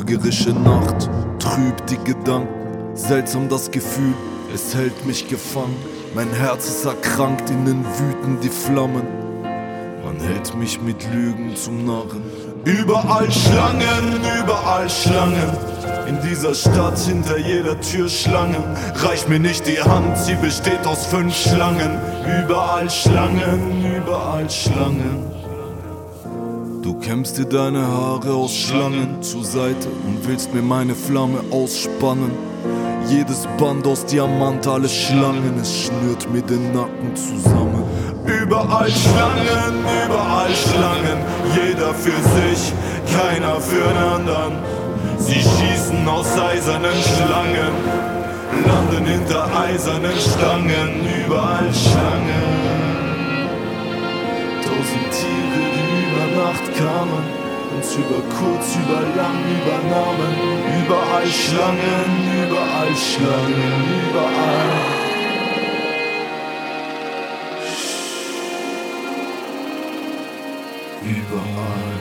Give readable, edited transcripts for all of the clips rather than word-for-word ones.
Trügerische Nacht, trüb die Gedanken, seltsam das Gefühl, es hält mich gefangen. Mein Herz ist erkrankt, innen wüten die Flammen. Man hält mich mit Lügen zum Narren. Überall Schlangen, überall Schlangen. In dieser Stadt hinter jeder Tür Schlangen. Reich mir nicht die Hand, sie besteht aus 5 Schlangen. Überall Schlangen, überall Schlangen. Du kämmst dir deine Haare aus Schlangen zur Seite und willst mir meine Flamme ausspannen. Jedes Band aus Diamant, alle Schlangen, es schnürt mir den Nacken zusammen. Überall Schlangen, überall Schlangen, jeder für sich, keiner für den anderen. Sie schießen aus eisernen Schlangen, landen hinter eisernen Stangen. Überall Schlangen, 1000 Tiere, die über Nacht kamen, uns über kurz, über lang übernahmen. Überall Schlangen, überall Schlangen, überall. Überall.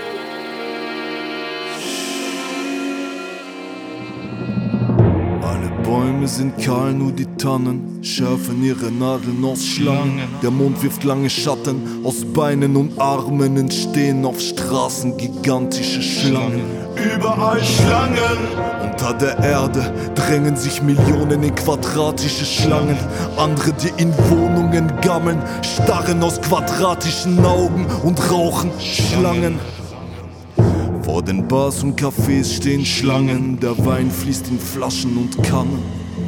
Alle Bäume sind kahl, nur die Tannen schärfen ihre Nadeln aus Schlangen. Der Mond wirft lange Schatten, aus Beinen und Armen entstehen auf Straßen gigantische Schlangen. Überall Schlangen. Unter der Erde drängen sich Millionen in quadratische Schlangen. Andere, die in Wohnungen gammeln, starren aus quadratischen Augen und rauchen Schlangen. Vor den Bars und Cafés stehen Schlangen, der Wein fließt in Flaschen und Kannen.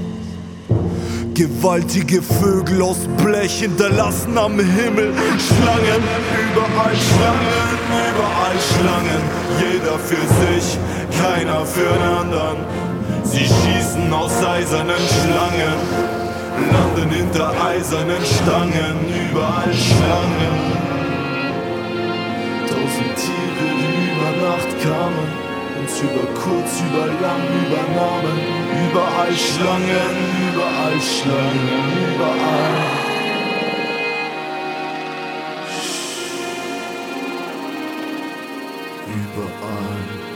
Gewaltige Vögel aus Blech hinterlassen am Himmel Schlangen. Überall Schlangen, überall Schlangen, jeder für sich, keiner für den anderen. Sie schießen aus eisernen Schlangen, landen hinter eisernen Stangen. Überall Schlangen, 1000 Tiere, die über Nacht kamen, uns über kurz, über lang übernahmen. Überall Schlangen, überall Schlangen, überall. Überall.